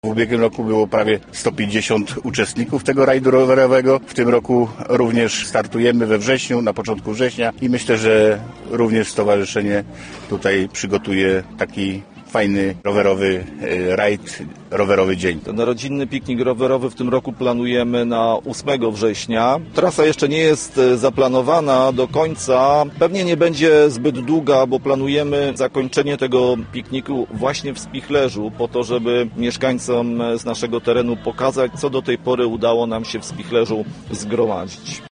W ubiegłym roku było prawie 150 uczestników tego rajdu rowerowego. W tym roku również startujemy we wrześniu, na początku września i myślę, że również stowarzyszenie tutaj przygotuje taki fajny rowerowy rajd, rowerowy dzień. Ten rodzinny piknik rowerowy w tym roku planujemy na 8 września. Trasa jeszcze nie jest zaplanowana do końca. Pewnie nie będzie zbyt długa, bo planujemy zakończenie tego pikniku właśnie w Spichlerzu, po to, żeby mieszkańcom z naszego terenu pokazać, co do tej pory udało nam się w Spichlerzu zgromadzić.